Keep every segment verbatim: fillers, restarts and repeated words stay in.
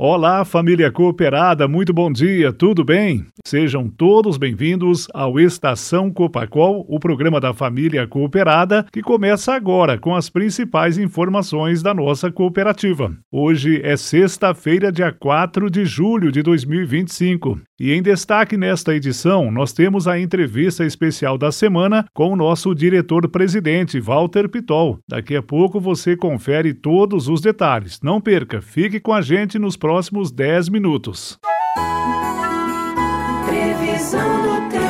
Olá, família cooperada, muito bom dia, tudo bem? Sejam todos bem-vindos ao Estação Copacol, o programa da família cooperada, que começa agora com as principais informações da nossa cooperativa. Hoje é sexta-feira, dia quatro de julho de dois mil e vinte e cinco. E em destaque nesta edição, nós temos a entrevista especial da semana com o nosso diretor-presidente, Walter Pitol. Daqui a pouco você confere todos os detalhes. Não perca, fique com a gente nos próximos dez minutos. Previsão do tempo.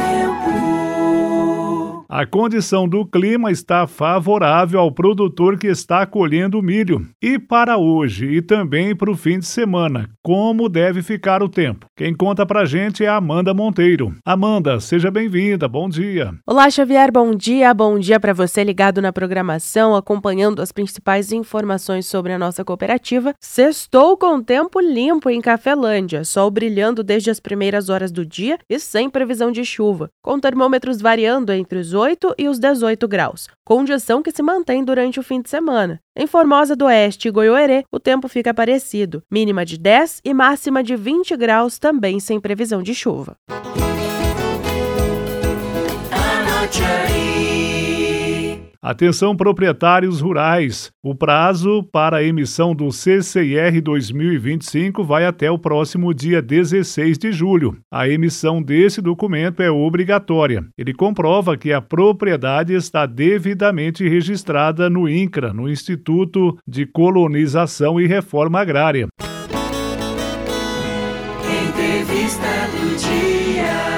A condição do clima está favorável ao produtor que está colhendo milho. E para hoje e também para o fim de semana, como deve ficar o tempo? Quem conta pra gente é a Amanda Monteiro. Amanda, seja bem-vinda, bom dia. Olá, Xavier, bom dia. Bom dia para você ligado na programação, acompanhando as principais informações sobre a nossa cooperativa. Sextou com tempo limpo em Cafelândia, sol brilhando desde as primeiras horas do dia e sem previsão de chuva, com termômetros variando entre os oito e os dezoito graus, condição que se mantém durante o fim de semana. Em Formosa do Oeste e Goiôerê, o tempo fica parecido, mínima de dez e máxima de vinte graus, também sem previsão de chuva. Anote aí. Atenção, proprietários rurais. O prazo para a emissão do C C I R dois mil e vinte e cinco vai até o próximo dia dezesseis de julho. A emissão desse documento é obrigatória. Ele comprova que a propriedade está devidamente registrada no INCRA, no Instituto de Colonização e Reforma Agrária. Entrevista do dia.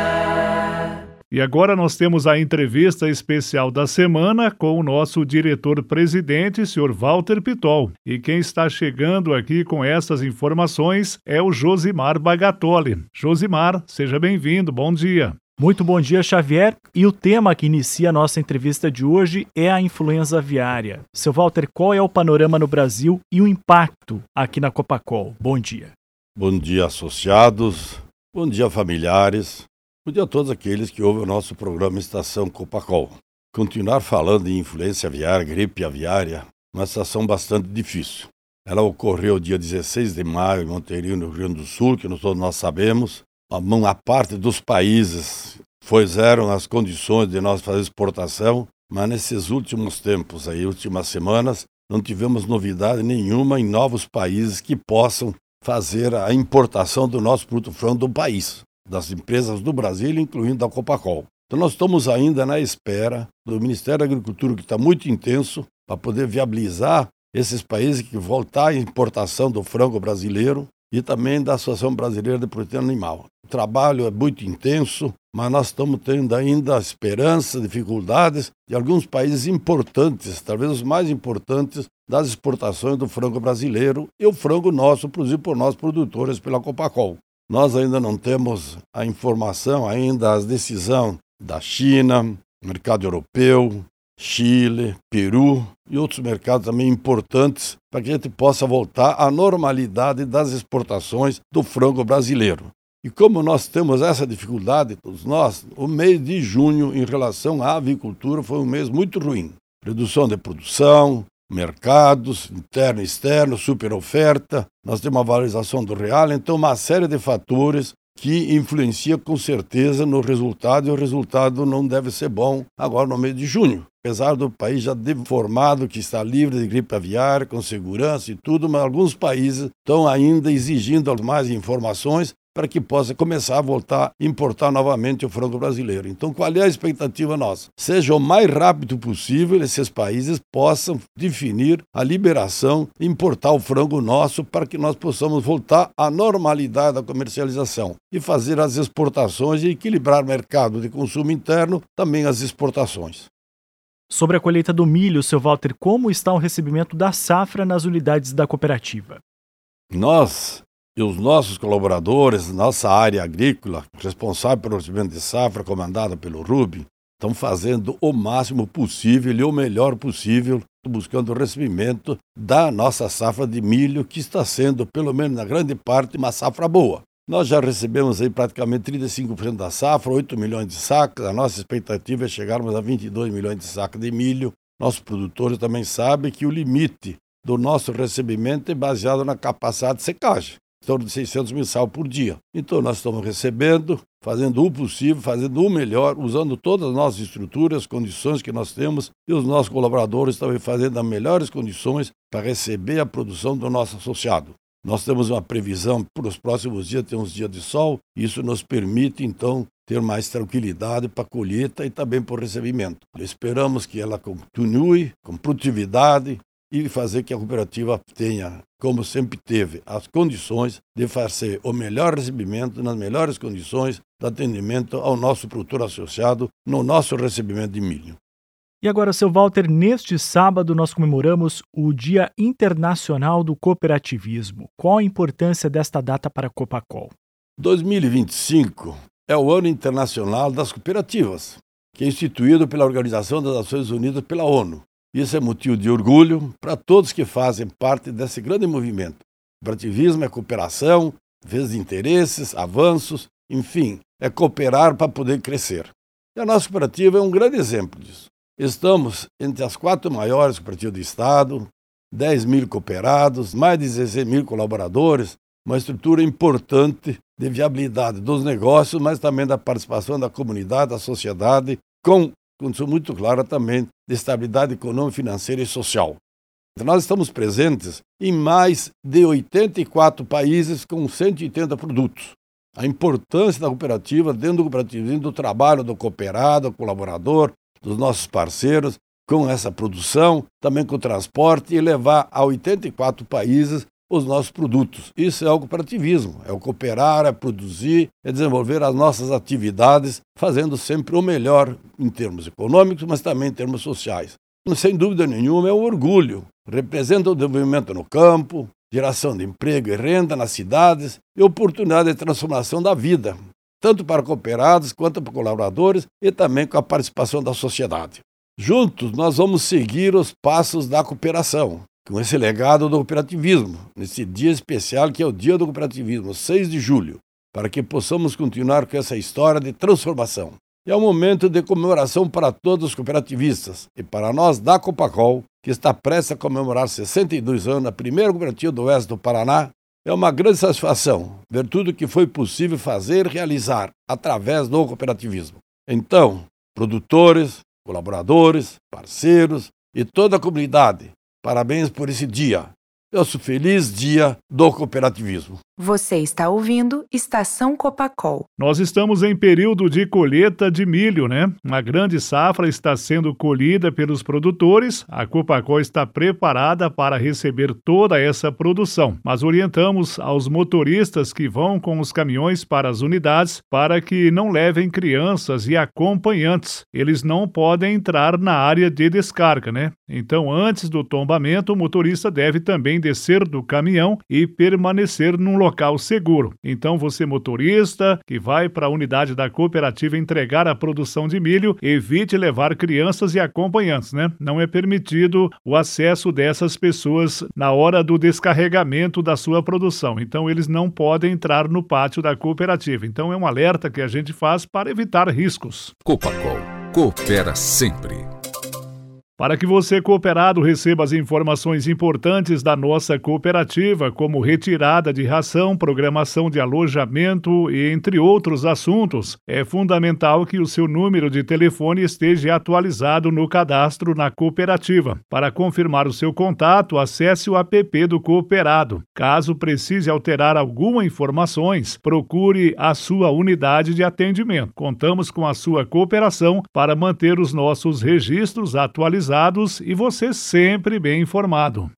E agora nós temos a entrevista especial da semana com o nosso diretor-presidente, senhor Walter Pitol. E quem está chegando aqui com essas informações é o Josimar Bagatoli. Josimar, seja bem-vindo, bom dia. Muito bom dia, Xavier. E o tema que inicia a nossa entrevista de hoje é a influenza aviária. Seu Walter, qual é o panorama no Brasil e o impacto aqui na Copacol? Bom dia. Bom dia, associados. Bom dia, familiares. Bom dia a todos aqueles que ouvem o nosso programa Estação Copacol. Continuar falando em influenza aviária, gripe aviária, é uma situação bastante difícil. Ela ocorreu dia dezesseis de maio em Monteiro, no Rio Grande do Sul, que todos nós sabemos. A parte dos países fizeram as condições de nós fazer exportação, mas nesses últimos tempos, aí, últimas semanas, não tivemos novidade nenhuma em novos países que possam fazer a importação do nosso produto frango do país, das empresas do Brasil, incluindo a Copacol. Então nós estamos ainda na espera do Ministério da Agricultura, que está muito intenso, para poder viabilizar esses países que voltar à importação do frango brasileiro e também da Associação Brasileira de Proteína Animal. O trabalho é muito intenso, mas nós estamos tendo ainda esperança, dificuldades de alguns países importantes, talvez os mais importantes, das exportações do frango brasileiro e o frango nosso, produzido por nós produtores pela Copacol. Nós ainda não temos a informação, ainda a decisão da China, mercado europeu, Chile, Peru e outros mercados também importantes para que a gente possa voltar à normalidade das exportações do frango brasileiro. E como nós temos essa dificuldade, todos nós, o mês de junho em relação à avicultura foi um mês muito ruim. Redução de produção, mercados, interno e externo, super oferta, nós temos uma valorização do real, então uma série de fatores que influencia com certeza no resultado, e o resultado não deve ser bom agora no mês de junho. Apesar do país já deformado, que está livre de gripe aviária, com segurança e tudo, mas alguns países estão ainda exigindo mais informações para que possa começar a voltar a importar novamente o frango brasileiro. Então, qual é a expectativa nossa? Seja o mais rápido possível, esses países possam definir a liberação e importar o frango nosso para que nós possamos voltar à normalidade da comercialização e fazer as exportações e equilibrar o mercado de consumo interno, também as exportações. Sobre a colheita do milho, seu Walter, como está o recebimento da safra nas unidades da cooperativa? Nós e os nossos colaboradores, nossa área agrícola, responsável pelo recebimento de safra, comandada pelo Rubem, estão fazendo o máximo possível e o melhor possível, buscando o recebimento da nossa safra de milho, que está sendo, pelo menos na grande parte, uma safra boa. Nós já recebemos aí praticamente trinta e cinco por cento da safra, oito milhões de sacas. A nossa expectativa é chegarmos a vinte e dois milhões de sacas de milho. Nossos produtores também sabem que o limite do nosso recebimento é baseado na capacidade de secagem. torno de seiscentos mil sal por dia. Então nós estamos recebendo, fazendo o possível, fazendo o melhor, usando todas as nossas estruturas, condições que nós temos, e os nossos colaboradores também fazendo as melhores condições para receber a produção do nosso associado. Nós temos uma previsão para os próximos dias, ter uns dias de sol, e isso nos permite, então, ter mais tranquilidade para a colheita e também para o recebimento. Esperamos que ela continue com produtividade e fazer que a cooperativa tenha, como sempre teve, as condições de fazer o melhor recebimento, nas melhores condições de atendimento ao nosso produtor associado no nosso recebimento de milho. E agora, seu Walter, neste sábado nós comemoramos o Dia Internacional do Cooperativismo. Qual a importância desta data para a Copacol? dois mil e vinte e cinco é o Ano Internacional das Cooperativas, que é instituído pela Organização das Nações Unidas pela ONU. Isso é motivo de orgulho para todos que fazem parte desse grande movimento. O cooperativismo é cooperação, vez de interesses, avanços, enfim, é cooperar para poder crescer. E a nossa cooperativa é um grande exemplo disso. Estamos entre as quatro maiores cooperativas do Estado, dez mil cooperados, mais de dezesseis mil colaboradores, uma estrutura importante de viabilidade dos negócios, mas também da participação da comunidade, da sociedade, com condição muito clara também de estabilidade econômica, financeira e social. Nós estamos presentes em mais de oitenta e quatro países com cento e oitenta produtos. A importância da cooperativa dentro do cooperativismo, do trabalho do cooperado, do colaborador, dos nossos parceiros, com essa produção, também com o transporte e levar a oitenta e quatro países os nossos produtos. Isso é o cooperativismo, é o cooperar, é produzir, é desenvolver as nossas atividades, fazendo sempre o melhor em termos econômicos, mas também em termos sociais. Sem dúvida nenhuma, é um orgulho. Representa o desenvolvimento no campo, geração de emprego e renda nas cidades e oportunidade de transformação da vida, tanto para cooperados quanto para colaboradores e também com a participação da sociedade. Juntos, nós vamos seguir os passos da cooperação, com esse legado do cooperativismo, nesse dia especial que é o Dia do Cooperativismo, seis de julho, para que possamos continuar com essa história de transformação. É um momento de comemoração para todos os cooperativistas e para nós da Copacol, que está prestes a comemorar sessenta e dois anos, a primeira cooperativa do oeste do Paraná. É uma grande satisfação ver tudo que foi possível fazer e realizar através do cooperativismo. Então, produtores, colaboradores, parceiros e toda a comunidade, parabéns por esse dia. Nosso feliz dia do cooperativismo. Você está ouvindo Estação Copacol. Nós estamos em período de colheita de milho, né? Uma grande safra está sendo colhida pelos produtores. A Copacol está preparada para receber toda essa produção. Mas orientamos aos motoristas que vão com os caminhões para as unidades para que não levem crianças e acompanhantes. Eles não podem entrar na área de descarga, né? Então, antes do tombamento, o motorista deve também descer do caminhão e permanecer num local seguro. Então, você motorista que vai para a unidade da cooperativa entregar a produção de milho, evite levar crianças e acompanhantes, né? Não é permitido o acesso dessas pessoas na hora do descarregamento da sua produção. Então, eles não podem entrar no pátio da cooperativa. Então, é um alerta que a gente faz para evitar riscos. Copacol, coopera sempre. Para que você, cooperado, receba as informações importantes da nossa cooperativa, como retirada de ração, programação de alojamento e entre outros assuntos, é fundamental que o seu número de telefone esteja atualizado no cadastro na cooperativa. Para confirmar o seu contato, acesse o app do cooperado. Caso precise alterar alguma informações, procure a sua unidade de atendimento. Contamos com a sua cooperação para manter os nossos registros atualizados e você sempre bem informado.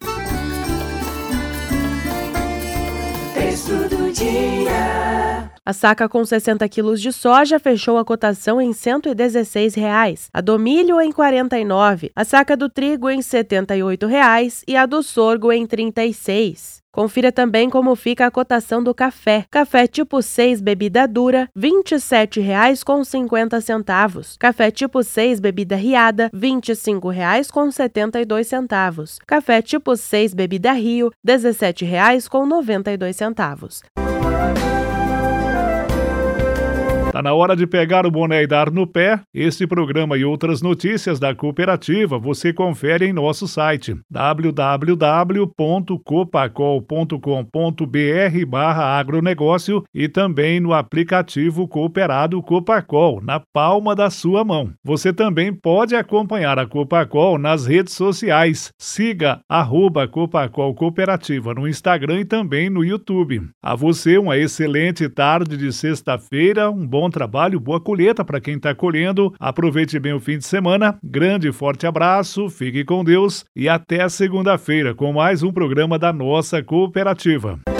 Texto do dia. A saca com sessenta quilos de soja fechou a cotação em cento e dezesseis reais, a do milho em quarenta e nove reais, a saca do trigo em setenta e oito reais e a do sorgo em trinta e seis reais. Confira também como fica a cotação do café. Café tipo seis bebida dura, vinte e sete reais com cinquenta centavos. Café tipo seis bebida riada, vinte e cinco reais com setenta e dois centavos. Café tipo seis bebida Rio, dezessete reais com noventa e dois centavos. Tá na hora de pegar o boné e dar no pé. Este programa e outras notícias da cooperativa você confere em nosso site w w w ponto copacol ponto com ponto b r barra agronegócio e também no aplicativo Cooperado Copacol, na palma da sua mão. Você também pode acompanhar a Copacol nas redes sociais. Siga arroba Copacol Cooperativa no Instagram e também no YouTube. A você uma excelente tarde de sexta-feira, um bom trabalho, boa colheita para quem está colhendo. Aproveite bem o fim de semana. Grande e forte abraço, fique com Deus e até segunda-feira com mais um programa da nossa cooperativa.